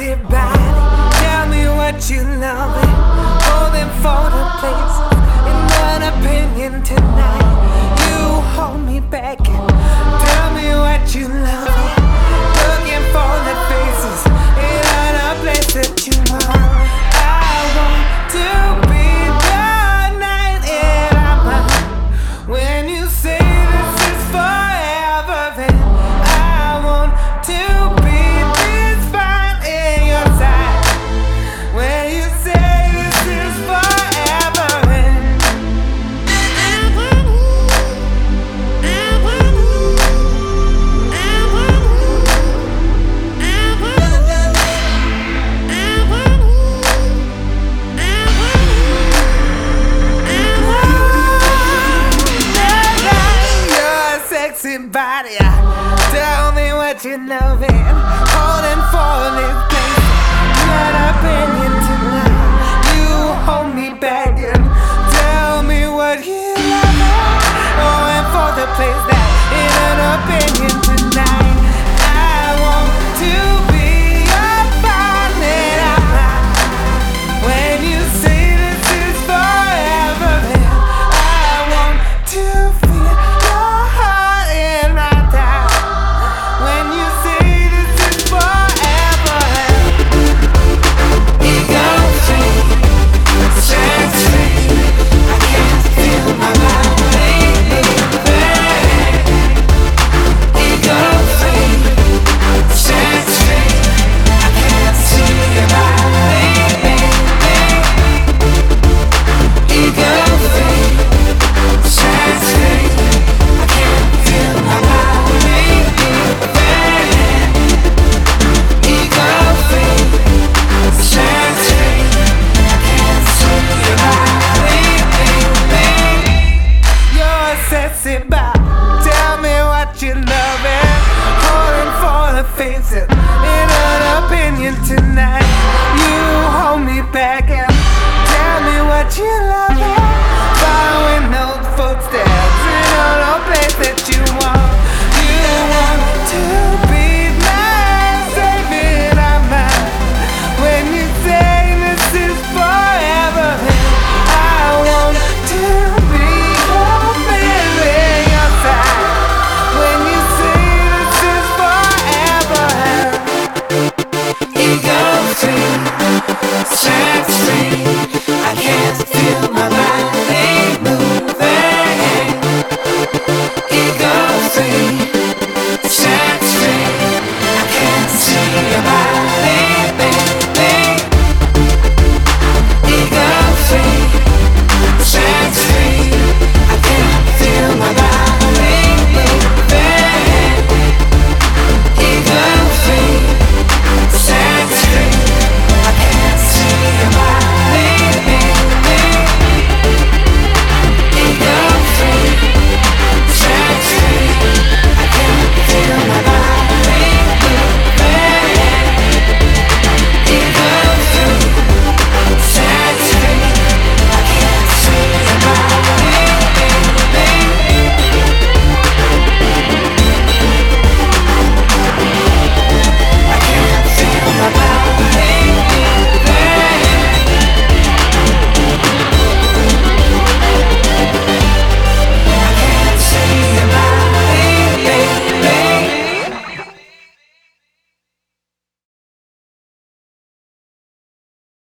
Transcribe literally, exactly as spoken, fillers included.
sexy body. Tell me what you love it. Holding for the places. In an opinion tonight, you hold me back and tell me what you love it. Looking for the faces in a place that you want. I want to be the night in our mind. When you say this is forever, then I want to be this fine in your side. When you say this is forever, then sexy body, tell me what you love it. Holding for this place, not opinion tonight. You hold me back and tell me what you love it. Going for the place that in an opinion tonight. I want to be your partner. When you say this is forever, then I want to feel your heart in my time. When you say this is forever, you gon' feel sexy. I can't feel my mind lately. You gon' feel sexy. I can't see your mind lately. You gon' feel sexy. I can't feel my mind lately. You gon' feel sexy. I can't see your mind lately. You're a sexy boy. Tell me what you love it. Holding for the faces in an opinion tonight.